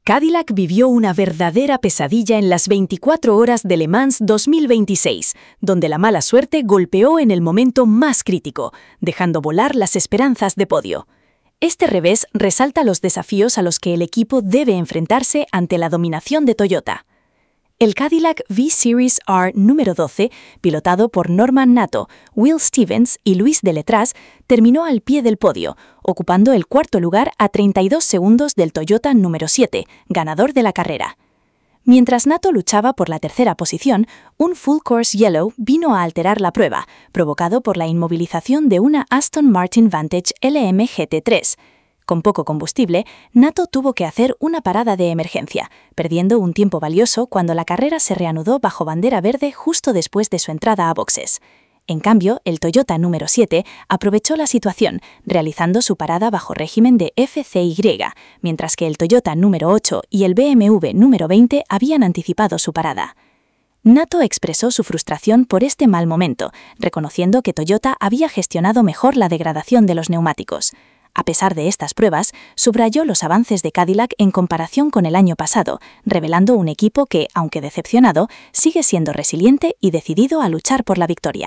Cadillac vivió una verdadera pesadilla en las 24 horas de Le Mans 2026, donde la mala suerte golpeó en el momento más crítico, dejando volar las esperanzas de podio. Este revés resalta los desafíos a los que el equipo debe enfrentarse ante la dominación de Toyota. El Cadillac V-Series R número 12, pilotado por Norman Nato, Will Stevens y Luis Deletraz, terminó al pie del podio, ocupando el cuarto lugar a 32 segundos del Toyota número 7, ganador de la carrera. Mientras Nato luchaba por la tercera posición, un Full Course Yellow vino a alterar la prueba, provocado por la inmovilización de una Aston Martin Vantage LM GT3. Con poco combustible, Nato tuvo que hacer una parada de emergencia, perdiendo un tiempo valioso cuando la carrera se reanudó bajo bandera verde justo después de su entrada a boxes. En cambio, el Toyota número 7 aprovechó la situación, realizando su parada bajo régimen de FCY, mientras que el Toyota número 8 y el BMW número 20 habían anticipado su parada. Nato expresó su frustración por este mal momento, reconociendo que Toyota había gestionado mejor la degradación de los neumáticos. A pesar de estas pruebas, subrayó los avances de Cadillac en comparación con el año pasado, revelando un equipo que, aunque decepcionado, sigue siendo resiliente y decidido a luchar por la victoria.